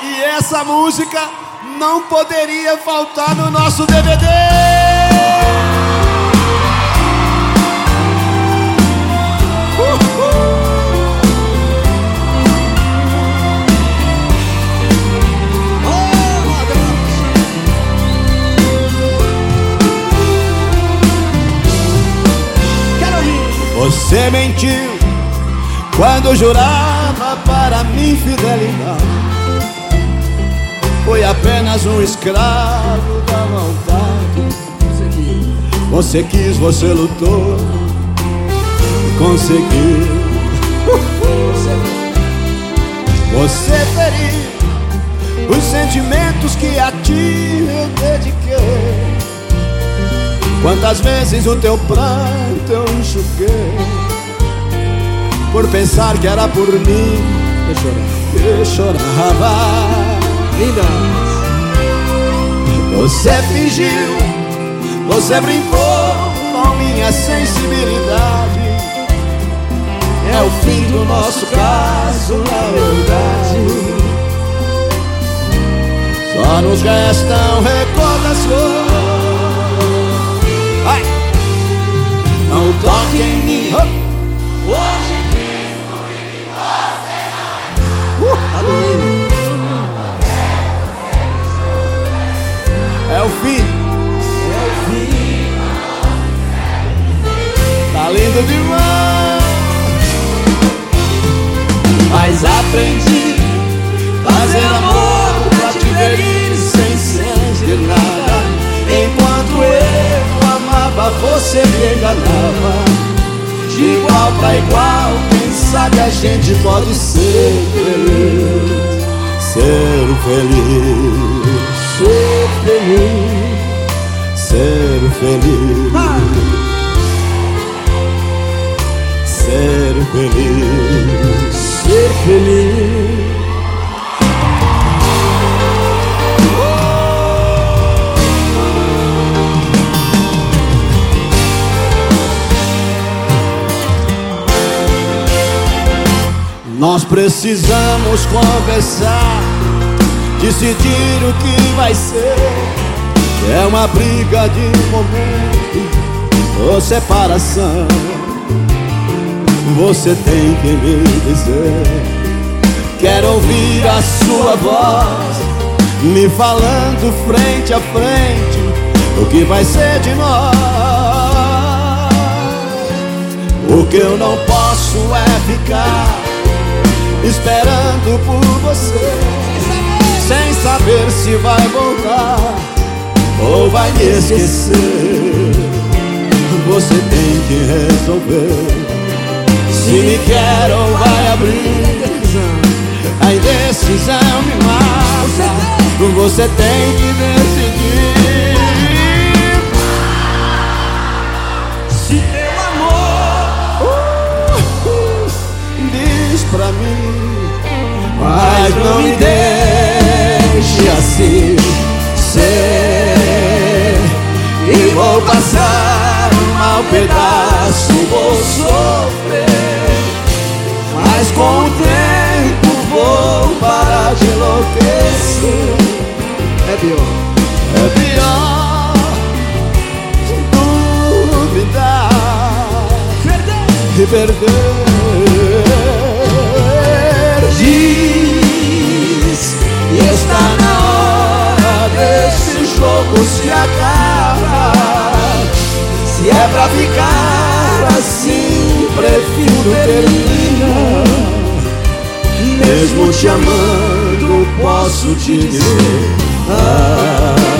E essa música não poderia faltar no nosso DVD. Você mentiu quando jurava para mim fidelidade. Foi apenas um escravo da vontade. Você quis, você lutou e conseguiu. Você feriu os sentimentos que a ti eu dediquei. Quantas vezes o teu pranto eu enxuguei, por pensar que era por mim que chorava. Você fingiu, você brincou com minha sensibilidade. É o fim do nosso caso, na verdade. Só nos restam recordações. Ai. Não toque em mim. Hoje descobri que você não é o fim. É o fim. Tá lindo demais. Mas aprendi a fazer amor pra te ferir sem sentir nada. Enquanto eu amava, você me enganava. De igual pra igual, quem sabe a gente pode ser feliz. Ser feliz. Ser feliz. Ser feliz. Ser feliz. Ser feliz. Nós precisamos conversar, decidir o que vai ser. É uma briga de momento ou separação. Você tem que me dizer. Quero ouvir a sua voz me falando frente a frente o que vai ser de nós. O que eu não posso é ficar esperando por você, sem saber se vai voltar ou vai me esquecer. Você tem que resolver se me quer ou vai abrir. A indecisão me mata. Você tem que decidir. Se teu amor diz pra mim, mas não me deixe assim ser. E vou passar um mau pedaço, vou sofrer, mas com o tempo vou parar de enlouquecer. é pior. É pior duvidar e perder. Diz que está na hora desse jogo se acabar. Se é pra ficar assim, prefiro terminar. Mesmo te amando, posso te dizer